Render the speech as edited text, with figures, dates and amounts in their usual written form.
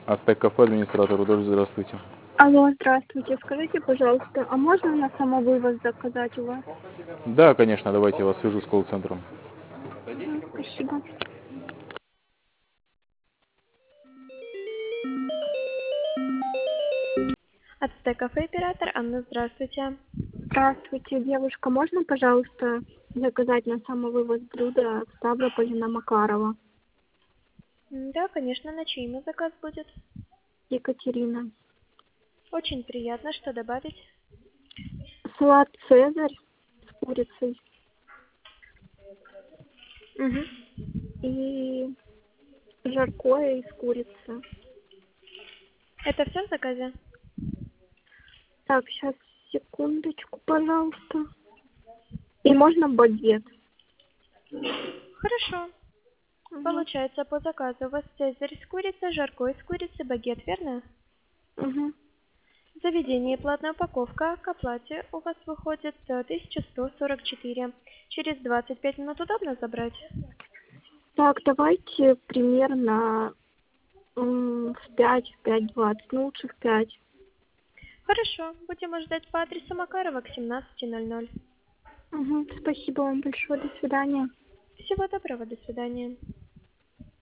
Ацтек кафе, администратор, Рудольф, здравствуйте. Алло, здравствуйте. Скажите, пожалуйста, а можно на самовывоз заказать у вас? Да, конечно, давайте я вас свяжу с колл-центром. Спасибо. Ацтек кафе оператор Анна, здравствуйте. Здравствуйте, девушка. Можно, пожалуйста, заказать на самовывоз блюдо в Ставрополе на Макарова? Да, конечно, на чей имя заказ будет? Екатерина. Очень приятно, что добавить? Салат «Цезарь» с курицей Угу. и жаркое из курицы. Это все в заказе? Так, сейчас, секундочку, пожалуйста. И можно багет? Хорошо. Получается, по заказу у вас цезарь с курицей, жаркое с курицей, багет, верно? Угу. Заведение платная упаковка к оплате у вас выходит 1144. Через 25 минут удобно забрать? Так, давайте примерно в 5:20, ну лучше в 5. Хорошо, будем ждать по адресу Макарова к 17:00. Спасибо вам большое, до свидания. Всего доброго, до свидания.